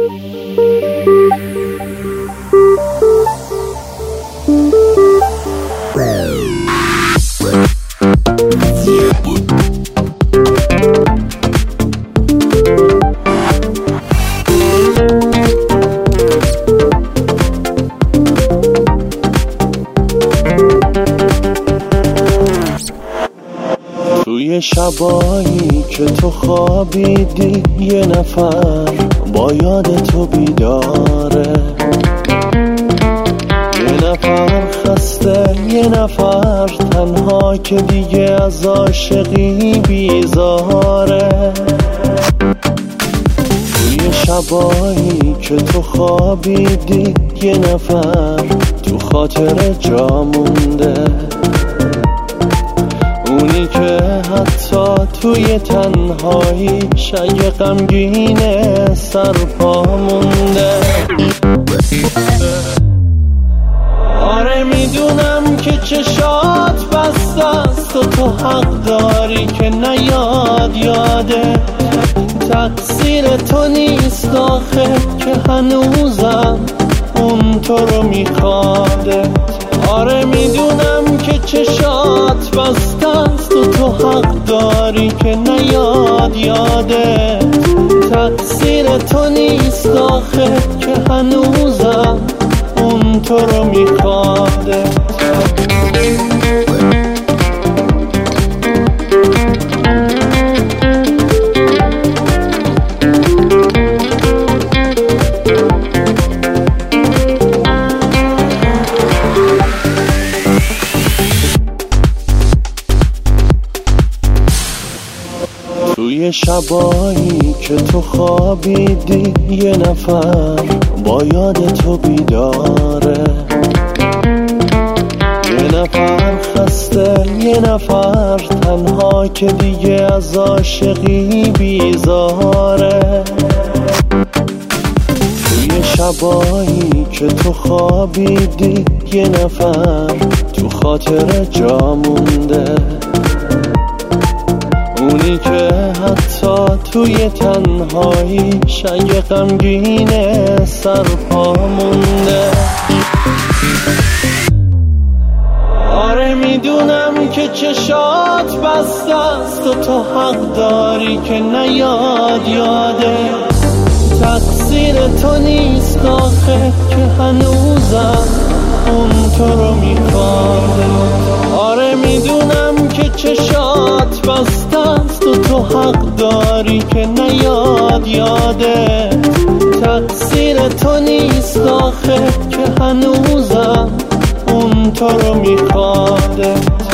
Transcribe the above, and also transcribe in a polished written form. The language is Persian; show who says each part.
Speaker 1: توی شبایی که تو خوابیدی یه نفر با یاد تو بیداره، یه نفر خسته، یه نفر تنها که دیگه از عاشقی بیزاره. توی شبایی که تو خوابیدی یه نفر تو خاطر جا مونده، اونی که حتی توی تنهایی شای غمگینه سرپا مونده. آره میدونم که چشات بسته است و تو حق داری که نیاد یاده، تقصیر تو نیست آخه که هنوزم اون تو رو میخواده. آره میدونم که چشات بسته است و تو حق داری که نیاد یاده، تقصیر تو نیست آخه که هنوزم اون تو رو میخواده. توی شبایی که تو خوابیدی یه نفر با یاد تو بیداره، یه نفر خسته، یه نفر تنها که دیگه از عاشقی بیزاره. توی شبایی که تو خوابیدی یه نفر تو خاطر جا مونده، اونی که حتی توی تنهایی شای غمگینه سرپا مونده. آره میدونم که چشات بسته است و تو حق داری که نیاد یاده، تقصیر تو نیست آخه که هنوزم اون تو رو میخواده. آره میدونم که چشات بسته است و تو حق داری که نیاد یاده، تقصیر تو نیست آخه که هنوزم اون تو رو میخواده.